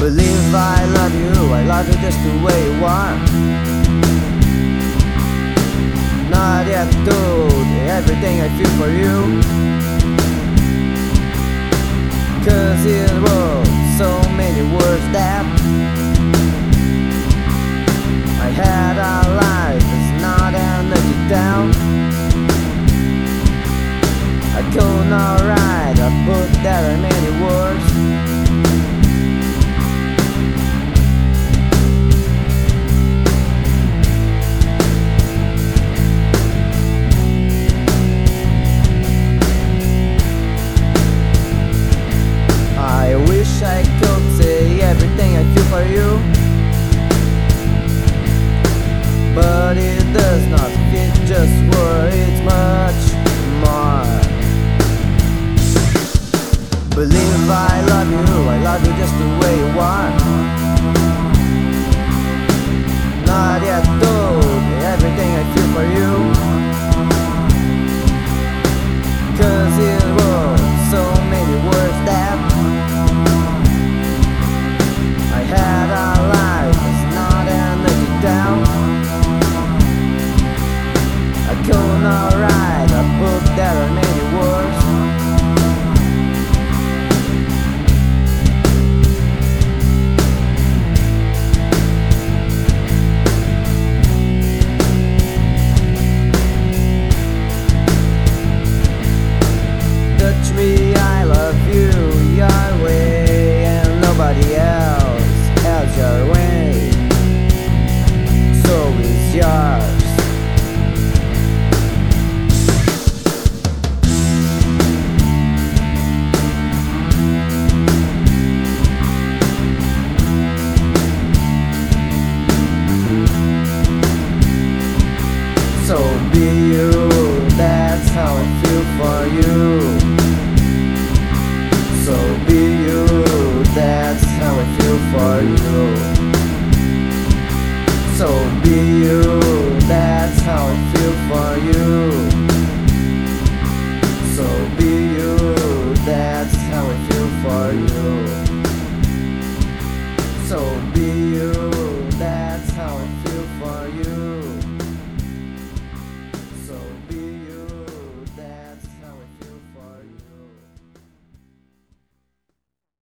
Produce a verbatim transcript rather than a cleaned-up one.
Believe I love you, I love you just the way you are. Not yet told everything I feel for you, 'cause it wrote so many words that I had a life that's not an let down. I could not write, I put that in many words. I wish I could say everything I feel for you, but it does not fit just words much more. Believe I love you, I love you just the way you are. Not yet told everything I feel for you, 'cause it wrote so many words that I had a life that's not and let you down. I could not write, I put that in many words. Touch me, I love you, your way, and nobody else has your way. So is yours. So be you, that's how I feel for you. So be you, that's how I feel for you. So be you, that's